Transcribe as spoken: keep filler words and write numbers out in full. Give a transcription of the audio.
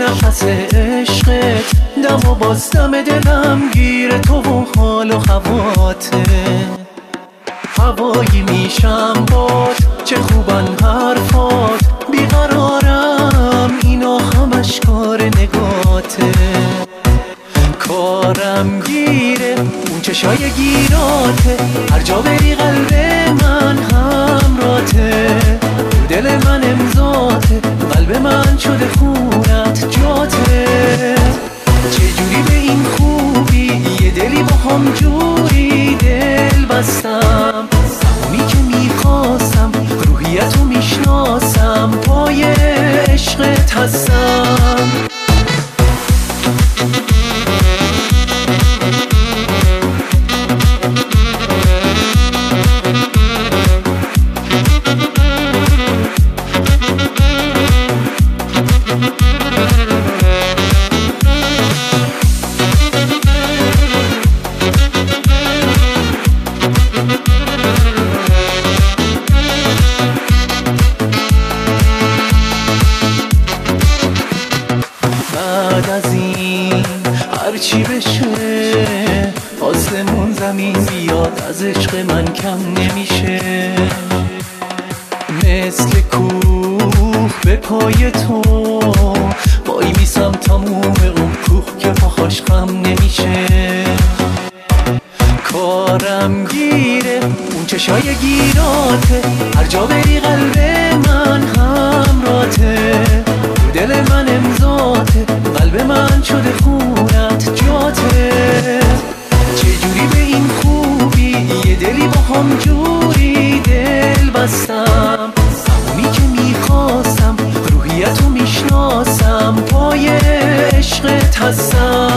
نفس عشقت، دم و باز دم دلم گیر تو و حال و هواته. هوایی میشم باد، چه خوبن حرفات، بیقرارم اینا همش کار نگاته. کارم گیره اون چشای گیراته، هر جا بری قلب من همراته. دل من امضاته، قلب من شده خونت جاته. چجوری به این خوبی یه دلی با هم جوری دل بستم، اونی که میخواستم روحیتو میشناسم، پای عشقت هستم. بعد از این هرچی بشه، آسمون زمین بیاد، از عشق من کم نمیشه. مثل کوه به پای تو وای میسم، تموم اون کوه که پاهاش خم نمیشه. کارم گیره اون چشای گیراته، هر جا بری قلب من همراته. دل من امضاته، قلب من شده خونت جاته. چجوری به این خوبی یه دلی با هم جوری دل بستم، اونی که میخواستم روحیتو میشناسم، پای عشقت هستم.